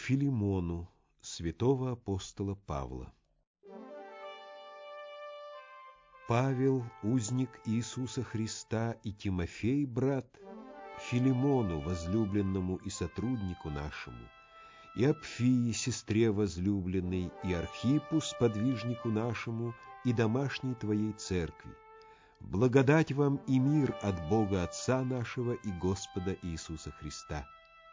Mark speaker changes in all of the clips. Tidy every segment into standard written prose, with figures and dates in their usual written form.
Speaker 1: Филимону, святого апостола Павла. Павел, узник Иисуса Христа, и Тимофей, брат, Филимону, возлюбленному и сотруднику нашему, и Апфии, сестре возлюбленной, и Архипу, сподвижнику нашему, и домашней твоей церкви. Благодать вам и мир от Бога Отца нашего и Господа Иисуса Христа.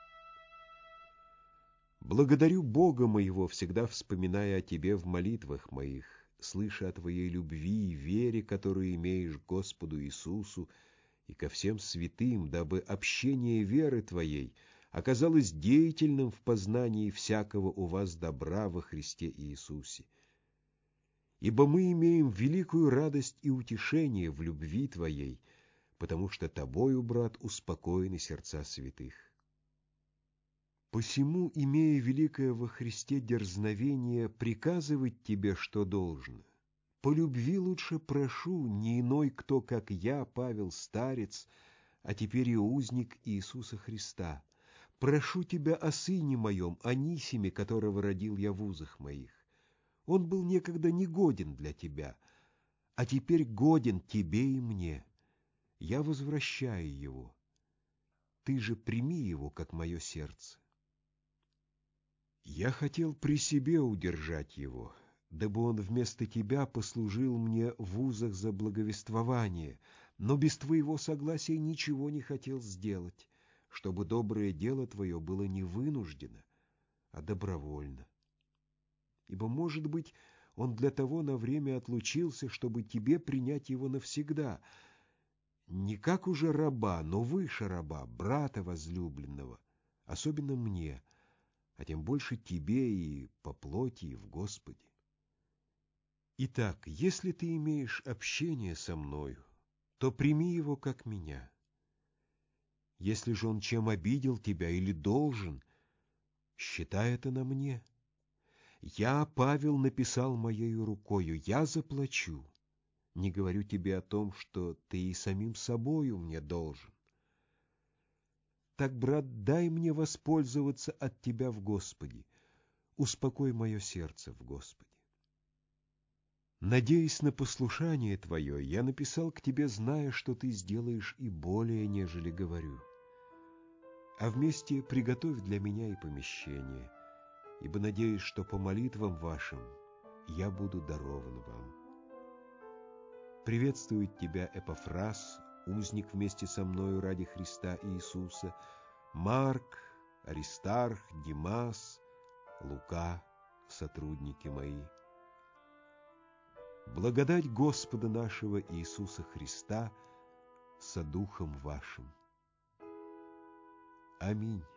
Speaker 1: Благодарю Бога моего, всегда вспоминая о Тебе в молитвах моих, слыша о Твоей любви и вере, которую имеешь к Господу Иисусу и ко всем святым, дабы общение веры Твоей оказалось деятельным в познании всякого у вас добра во Христе Иисусе. Ибо мы имеем великую радость и утешение в любви Твоей, потому что Тобою, брат, успокоены сердца святых. Посему, имея великое во Христе дерзновение приказывать тебе, что должно, по любви лучше прошу, не иной кто, как я, Павел, старец, а теперь и узник Иисуса Христа. Прошу тебя о сыне моем, Анисиме, которого родил я в узах моих. Он был некогда негоден для тебя, а теперь годен тебе и мне. Я возвращаю его. Ты же прими его, как мое сердце. Я хотел при себе удержать его, дабы он вместо тебя послужил мне в узах за благовествование, но без твоего согласия ничего не хотел сделать, чтобы доброе дело твое было не вынуждено, а добровольно. Ибо, может быть, он для того на время отлучился, чтобы тебе принять его навсегда, не как уже раба, но выше раба, брата возлюбленного, особенно мне, а тем больше тебе и по плоти, и в Господе. Итак, если ты имеешь общение со мною, то прими его как меня. Если же он чем обидел тебя или должен, считай это на мне. Я, Павел, написал моею рукою, я заплачу. Не говорю тебе о том, что ты и самим собою мне должен. Так, брат, дай мне воспользоваться от тебя в Господе. Успокой мое сердце в Господе. Надеясь на послушание твое, я написал к тебе, зная, что ты сделаешь и более, нежели говорю. А вместе приготовь для меня и помещение, ибо надеюсь, что по молитвам вашим я буду дарован вам. Приветствует тебя Эпафрас, узник вместе со мною ради Христа Иисуса, Марк, Аристарх, Димас, Лука, сотрудники мои. Благодать Господа нашего Иисуса Христа со духом вашим. Аминь.